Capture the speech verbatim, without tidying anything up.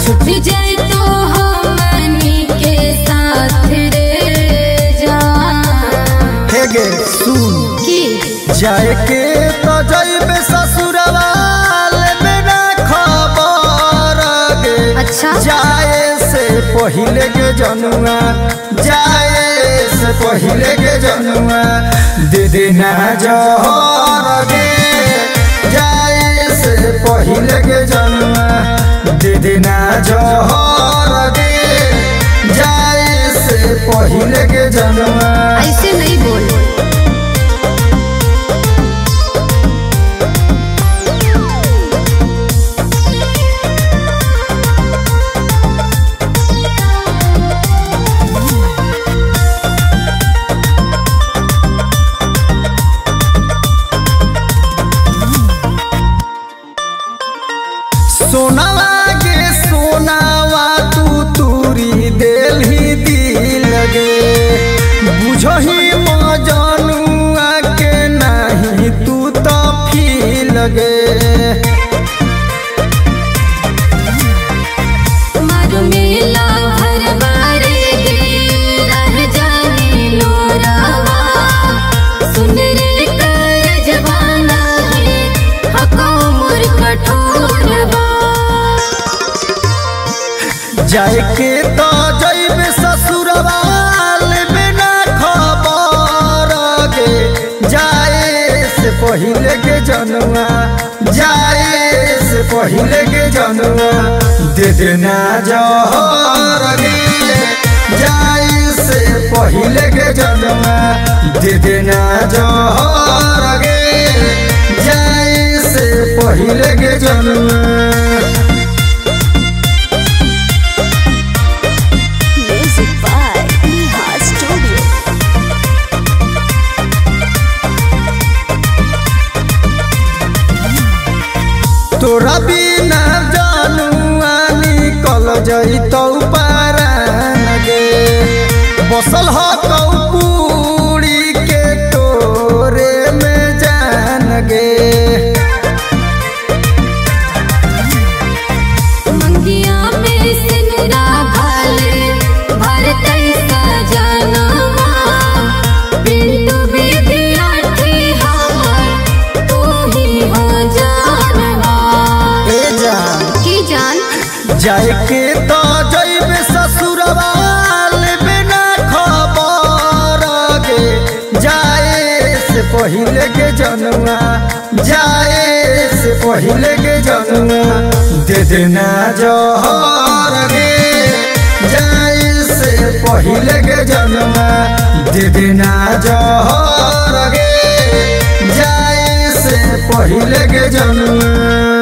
छुट जाए तो हमनी के साथ रे जा। हे गे सुन की जाए के तो जइबे ससुरवा लेबे ना खबर गे। अच्छा जाए से पहिले के जनुआ जाए से पहिले के जनुआ दे देना जहर गे। जाए से पहिले के जनुआ दे देना जहर गे। जाए से पहिले के जनुआ ऐसे नहीं बोल। सोनावा गे सोनावा तू तूरी दिल ही दिल गे। बुझही मजनुआ के नहीं तू तो फील गे। मारो मेला भर बारे गे रह जाने लोरावा। सुन रे कर जवाना है हको मोर कठोरवा। जाए के तो जइबे ससुरवा लेबे ना खबर गे। जाए से पहिले के जनुआ जाए से पहिले के जनुआ दे देना जहर गे। जाए से पहिले के जनुआ दे देना जहर गे। जाए से पहिले के जनुआ Music by Neha Studio. तोरा बिना जानुआ निकल जइतौ पारान गे। बसल हकौ पूरी के तोरे में जान गे। मंगिया में सिंदूरा भाले भरतई सजनवा। पिंटू विद्यार्थी हमर तू ही हो जानवा। ए जान की जान जाए के तो जइबे ससुरवा लेबे ना खबर गे। जाए से पहिले के जनुआ जाए से पहिले के जनुआ दे देना जहर गे। जाए से पहिले के जनुआ दे देना जहर गे। जाए से पहिले के जनुआ